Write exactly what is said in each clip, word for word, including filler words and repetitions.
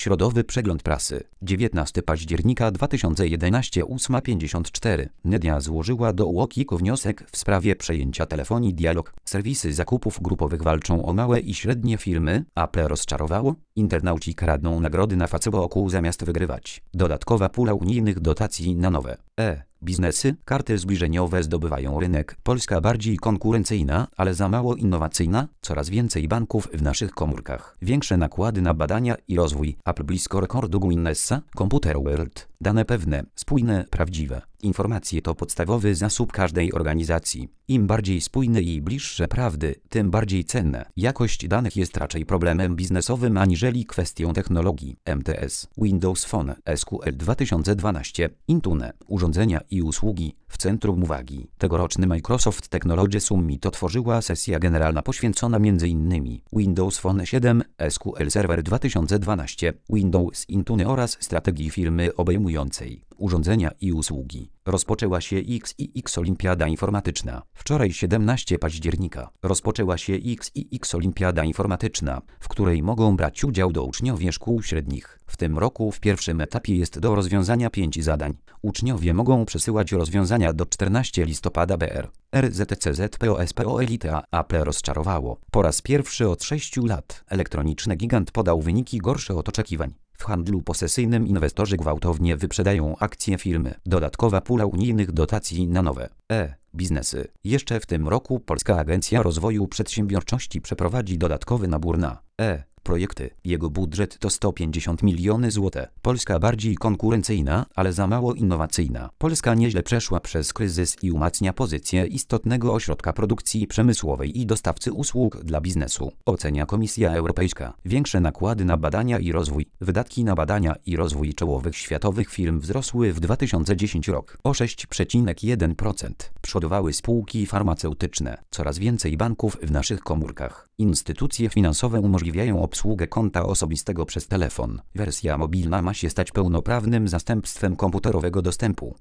Środowy przegląd prasy. dziewiętnastego października dwa tysiące jedenastego ósma pięćdziesiąt cztery. Nedia złożyła do UOKiK wniosek w sprawie przejęcia telefonii Dialog. Serwisy zakupów grupowych walczą o małe i średnie firmy. Apple rozczarowało? Internauci kradną nagrody na Facebooku zamiast wygrywać. Dodatkowa pula unijnych dotacji na nowe e biznesy. Karty zbliżeniowe zdobywają rynek. Polska bardziej konkurencyjna, ale za mało innowacyjna. Coraz więcej banków w naszych komórkach. Większe nakłady na badania i rozwój. Apple blisko rekordu Guinnessa. Computer World. Dane pewne, spójne, prawdziwe. Informacje to podstawowy zasób każdej organizacji. Im bardziej spójne i bliższe prawdy, tym bardziej cenne. Jakość danych jest raczej problemem biznesowym aniżeli kwestią technologii. M T S, Windows Phone, S Q L dwa tysiące dwanaście, Intune, urządzenia i usługi w centrum uwagi. Tegoroczny Microsoft Technology Summit otworzyła sesja generalna poświęcona między innymi Windows Phone siedem, S Q L Server dwa tysiące dwanaście, Windows Intune oraz strategii firmy obejmującej urządzenia i usługi. Rozpoczęła się X I X Olimpiada Informatyczna. Wczoraj siedemnastego października rozpoczęła się X I X Olimpiada Informatyczna, w której mogą brać udział do uczniowie szkół średnich. W tym roku w pierwszym etapie jest do rozwiązania pięć zadań. Uczniowie mogą przesyłać rozwiązania do czternastego listopada B R. R Z C Z P O S P O Elite Apple rozczarowało. Po raz pierwszy od sześciu lat elektroniczny gigant podał wyniki gorsze od oczekiwań. W handlu posesyjnym inwestorzy gwałtownie wyprzedają akcje firmy. Dodatkowa pula unijnych dotacji na nowe e biznesy. Jeszcze w tym roku Polska Agencja Rozwoju Przedsiębiorczości przeprowadzi dodatkowy nabór na e projekty. Jego budżet to sto pięćdziesiąt milionów złotych. Polska bardziej konkurencyjna, ale za mało innowacyjna. Polska nieźle przeszła przez kryzys i umacnia pozycję istotnego ośrodka produkcji przemysłowej i dostawcy usług dla biznesu. Ocenia Komisja Europejska. Większe nakłady na badania i rozwój. Wydatki na badania i rozwój czołowych światowych firm wzrosły w dwa tysiące dziesiątym roku o sześć przecinek jeden procent. Przodowały spółki farmaceutyczne. Coraz więcej banków w naszych komórkach. Instytucje finansowe umożliwiają obsługę konta osobistego przez telefon. Wersja mobilna ma się stać pełnoprawnym zastępstwem komputerowego dostępu.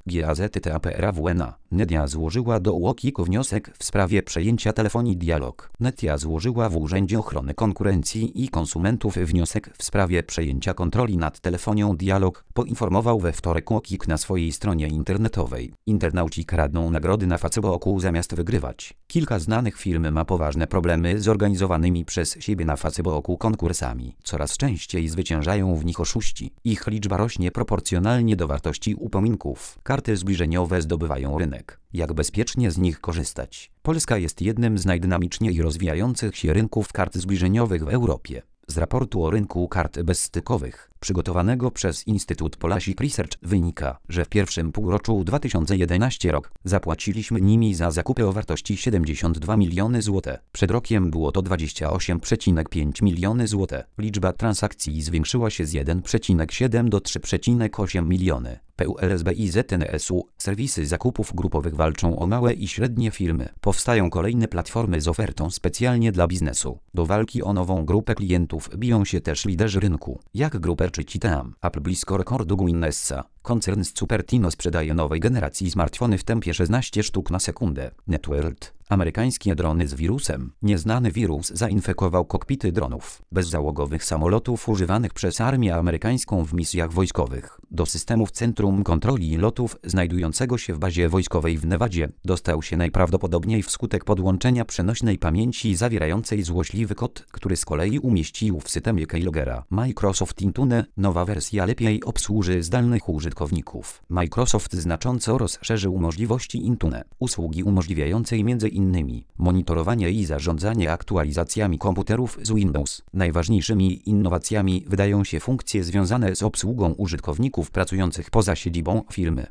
Gazeta Nedia złożyła do UOKiK wniosek w sprawie przejęcia telefonii Dialog. Nedia złożyła w Urzędzie Ochrony Konkurencji i Konsumentów wniosek w sprawie przejęcia kontroli nad telefonią Dialog, poinformował we wtorek UOKiK na swojej stronie internetowej. Internauci kradną nagrody na Facebooku zamiast wygrywać. Kilka znanych firm ma poważne problemy z organizowanymi przez siebie na Facebooku konkursami. Coraz częściej zwyciężają w nich oszuści. Ich liczba rośnie proporcjonalnie do wartości upominków. Karty zbliżeniowe zdobywają rynek. Jak bezpiecznie z nich korzystać? Polska jest jednym z najdynamiczniej rozwijających się rynków kart zbliżeniowych w Europie. Z raportu o rynku kart bezstykowych, przygotowanego przez Instytut Polashik Research, wynika, że w pierwszym półroczu dwa tysiące jedenastego roku zapłaciliśmy nimi za zakupy o wartości siedemdziesiąt dwa miliony złotych. Przed rokiem było to dwadzieścia osiem przecinek pięć miliony złotych. Liczba transakcji zwiększyła się z jeden przecinek siedem do trzy przecinek osiem miliony. P U L S B I Z N S U. Serwisy zakupów grupowych walczą o małe i średnie firmy. Powstają kolejne platformy z ofertą specjalnie dla biznesu. Do walki o nową grupę klientów biją się też liderzy rynku, jak Gruper czy Citam. Apple blisko rekordu Guinnessa. Koncern z Cupertino sprzedaje nowej generacji smartfony w tempie szesnaście sztuk na sekundę. Networld. Amerykańskie drony z wirusem. Nieznany wirus zainfekował kokpity dronów bezzałogowych samolotów używanych przez armię amerykańską w misjach wojskowych. Do systemów Centrum Kontroli Lotów znajdującego się w bazie wojskowej w Nevadzie dostał się najprawdopodobniej wskutek podłączenia przenośnej pamięci zawierającej złośliwy kod, który z kolei umieścił w systemie Keylogera. Microsoft Intune. Nowa wersja lepiej obsłuży zdalnych użytkowników. Microsoft znacząco rozszerzył możliwości Intune. Usługi umożliwiającej między innymi monitorowanie i zarządzanie aktualizacjami komputerów z Windows. Najważniejszymi innowacjami wydają się funkcje związane z obsługą użytkowników pracujących poza siedzibą firmy.